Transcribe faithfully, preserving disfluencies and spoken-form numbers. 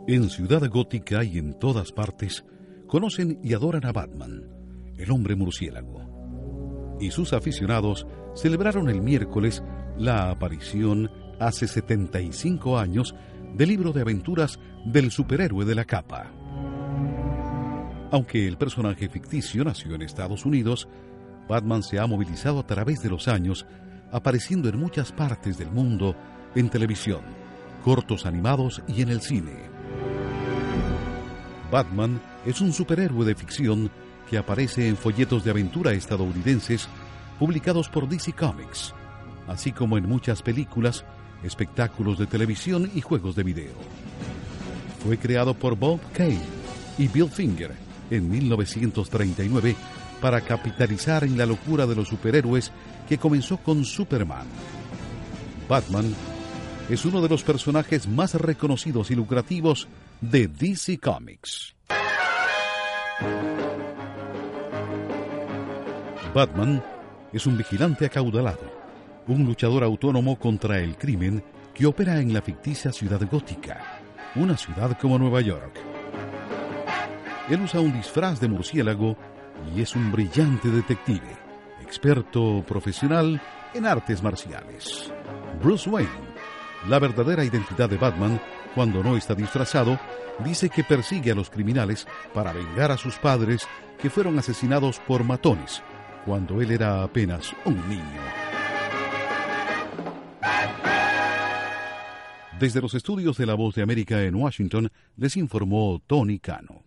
En Ciudad Gótica y en todas partes, conocen y adoran a Batman, el hombre murciélago. Y sus aficionados celebraron el miércoles la aparición, hace setenta y cinco años, del libro de aventuras del superhéroe de la capa. Aunque el personaje ficticio nació en Estados Unidos, Batman se ha movilizado a través de los años, apareciendo en muchas partes del mundo, en televisión, cortos animados y en el cine. Batman es un superhéroe de ficción que aparece en folletos de aventura estadounidenses publicados por D C Comics, así como en muchas películas, espectáculos de televisión y juegos de video. Fue creado por Bob Kane y Bill Finger en mil novecientos treinta y nueve para capitalizar en la locura de los superhéroes que comenzó con Superman. Batman es uno de los personajes más reconocidos y lucrativos de D C Comics. Batman es un vigilante acaudalado, un luchador autónomo contra el crimen que opera en la ficticia ciudad gótica, una ciudad como Nueva York. Él usa un disfraz de murciélago y es un brillante detective, experto profesional en artes marciales. Bruce Wayne, la verdadera identidad de Batman, cuando no está disfrazado, dice que persigue a los criminales para vengar a sus padres que fueron asesinados por matones cuando él era apenas un niño. Desde los estudios de La Voz de América en Washington, les informó Tony Cano.